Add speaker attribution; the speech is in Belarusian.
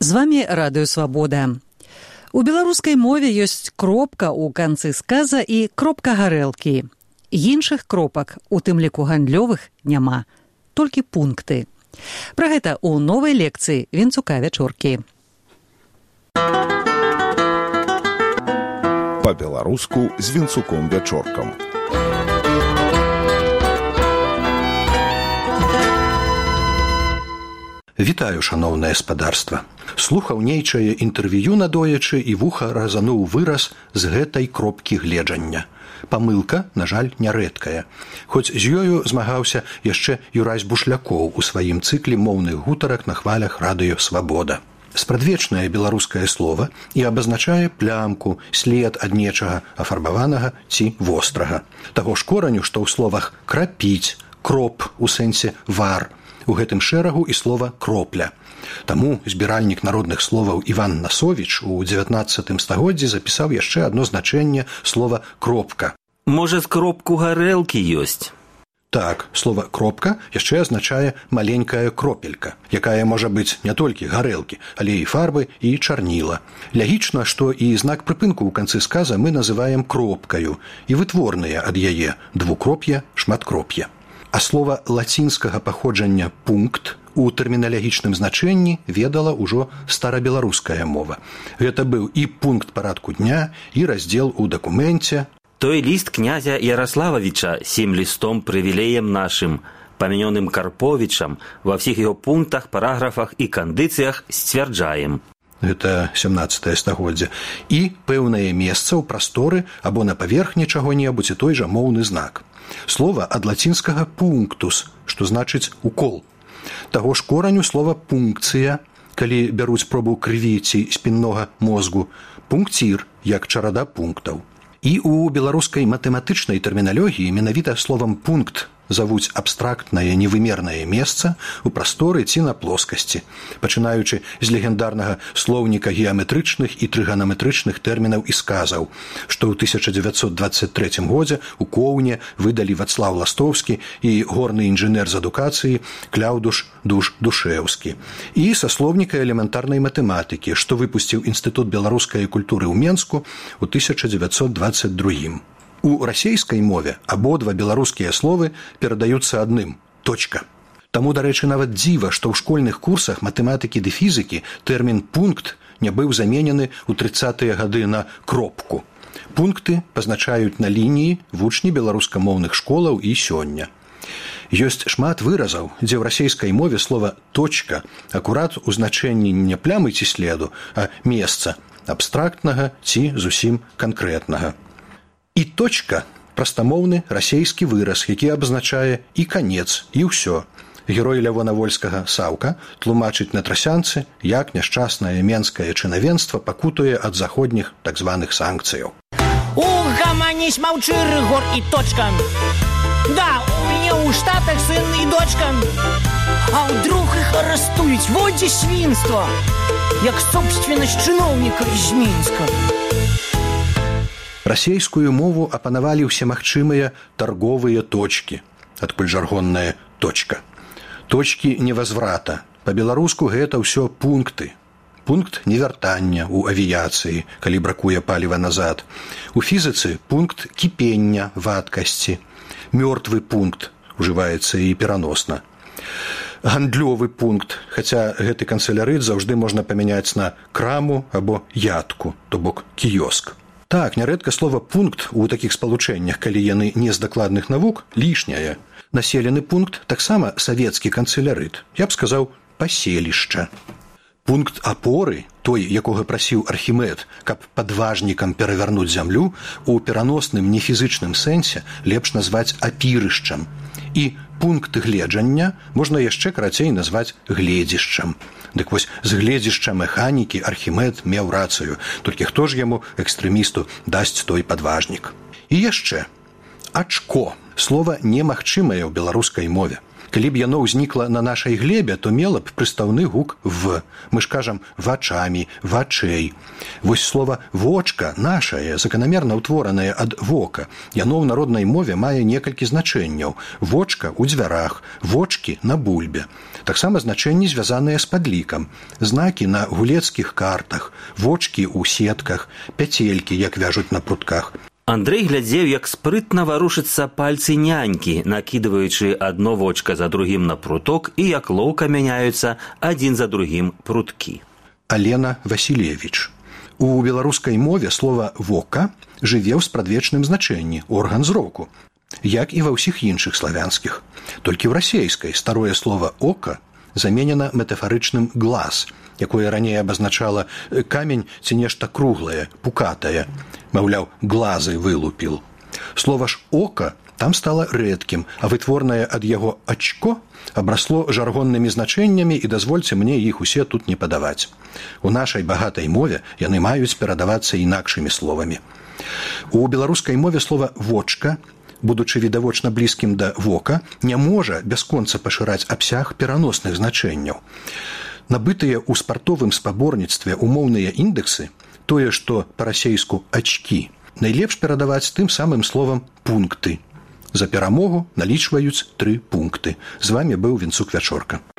Speaker 1: З вами Радыё Свабода. У беларускай мове ёсць кропка ў канцы сказа і кропка гарэлкі. Іншых кропак, у тым ліку гандлёвых, няма. Толькі пункты. Пра гэта ў новай лекцыі Вінцука Вячоркі.
Speaker 2: Па-беларуску з Вінцуком Вячоркам.
Speaker 3: Вітаю, шаноўнае спадарства. Слухаў нейчае інтэрв'ю надоечы і вуха разануў выраз з гэтай кропкі гледжання. Памылка, на жаль, нярэдкая. Хоць з ёю змагаўся яшчэ Юрась Бушлякоў у сваім цыкле моўных гутарак на хвалях Радыё Свабода. Спрадвечнае беларускае слова і абазначае плямку, след ад нечага афарбаванага ці вострага. Таго ж кораню, што ў словах крапіць, кроп у сэнсе вар, у гэтым шэрагу і слова кропля. Таму збіральнік народных словаў Іван Насовіч у 19 стагоддзі запісаў яшчэ адно значэнне слова кропка.
Speaker 4: Можа, з кропку гарэлкі ёсць?
Speaker 3: Так, слова кропка яшчэ азначае маленькая кропелька, якая можа быць не толькі гарэлкі, але і фарбы, і чарніла. Лягічна, што і знак прыпынку ў канцы сказа мы называем кропкаю, і вытворныя ад яе двукроп'я, шматкроп'я. А слова лацінскага паходжання «пункт» у тэрміналагічным значэнні ведала ўжо старабеларуская мова. Гэта быў і пункт парадку дня, і раздзел у дакуменце.
Speaker 4: Той ліст князя Ярославовича сім лістом прывілеем нашым, памянёным Карповичам, ва ўсіх яго пунктах, параграфах і кандыцыях сцвярджаем.
Speaker 3: Гэта 17 стагоддзе. І пэўнае месца ў прасторы або на паверхні чаго-небудзь і той жа моўны знак. Слова ад лацінскага «пунктус», што значыць «укол». Таго ж кораню слова «пункцыя», калі бяруць пробу крыві ці спіннога мозгу, «пункцір», як чарада пунктаў. І ў беларускай матэматычнай тэрміналогіі менавіта словам «пункт» завуць абстрактнае невымернае месца ў прасторы ці на плоскасці, пачынаючы з легендарнага слоўніка геаметрычных і трыганаметрычных тэрмінаў і сказаў, што ў 1923 годзе у Коўне выдалі Вацлаў Ластовскі і горны інжынер з адукацыі Кляўдуш Душэўскі, і са слоўніка элементарнай матэматыкі, што выпусціў Інстытут беларускай культуры ў Менску ў 1922. У расейскай мове абодва беларускія словы перадаюцца адным – точка. Таму, дарэчы, нават дзіва, што ў школьных курсах матэматыкі ды фізікі тэрмін «пункт» не быў заменены ў 30-е гады на «кропку». Пункты пазначаюць на лініі вучні беларускамоўных школаў і сёння. Ёсць шмат выразаў, дзе ў расейскай мове слова «точка» акурат у значэнні не плямы ці следу, а месца абстрактнага ці зусім канкрэтнага. І точка – прастамоўны расейскі выраз, які абазначае і канец, і ўсё. Герой Лявона Вольскага Саўка тлумачыць на трасянцы, як няшчаснае менскае чынавенства пакутуе ад заходніх так званых санкцыяў.
Speaker 5: Угаманись, маўчы, Рыгор і точка. Да, у мяне ў Штатах сын і дочка. А ўдруг іх арастуюць, вот дзе свінства, як собственнасць чыноўніка з Мінска.
Speaker 3: Расейскую мову апанавалі ўсе магчымыя тарговыя точкі, адкуль жаргонная точка. Точкі невазврата. Па-беларуску гэта ўсё пункты. Пункт невяртання ў авіяцыі, калі бракуе паліва назад. У фізіцы пункт кіпення вадкасці. Мёртвы пункт ужываецца і пераносна. Гандлёвы пункт, хаця гэты канцелярыт заўжды можна памяняць на краму або ядку, то бок кіёск. Так, нярэдка слова «пункт» у такіх спалучэннях, калі яны не з дакладных навук, лішняе. Населены пункт таксама савецкі канцелярыт, я б сказаў, паселішча. Пункт апоры, той, якога прасіў Архімед, каб падважнікам перавярнуць зямлю, у пераносным нефізычным сэнсе лепш назваць апірышчам. І пункт гледжання можна яшчэ карацей назваць гледзішчам. Дык вось, з гледзішча механікі Архімед меў рацыю, толькі хто ж яму, экстрэмісту, дасць той падважнік. І яшчэ. Ачко. Слова немагчымае ў беларускай мове. Калі б яно ўзнікла на нашай глебе, то мела б прыстаўны гук «в». Мы ж кажам «вачамі», «вачэй». Вось слова «вочка» нашае, заканамерна ўтворанае ад вока. Яно ў народнай мове мае некалькі значэнняў. Вочка ў дзвярах, вочкі на бульбе. Таксама значэнні звязаныя з падлікам. Знакі на гулецкіх картах, вочкі ў сетках, пяцелькі, як вяжуць на прутках.
Speaker 4: Андрэй глядзеў, як спрытна варушыцца пальцы нянькі, накідваючы адно вочка за другім на пруток, і як лоўка мяняюцца адзін за другім пруткі.
Speaker 3: Алена Васілевіч. У беларускай мове слова «вока» жыве ў спрадвечным значэнні «орган зроку», як і ва ўсіх іншых славянскіх. Толькі ў расейскай старое слова «ока» заменена метафарычным «глаз», якое раней абазначала камень ці нешта круглае, пукатае. Маўляў, глазы вылупіл. Слова ж «ока» там стала рэдкім, а вытворнае ад яго «ачко» абрасло жаргоннымі значэннямі, і дазвольце мне іх усе тут не падаваць. У нашай багатай мове яны маюць перадавацца інакшымі словамі. У беларускай мове слова «вочка», будучы відавочна блізкім да «вока», не можа бясконца пашыраць абсяг пераносных значэнняў. Набытыя ў спартовым спаборніцтве умоўныя індэксы, тое, што па-расейску «ачкі», найлепш перадаваць тым самым словам «пункты». За перамогу налічваюць 3 пункты. З вамі быў Вінцук Вячорка.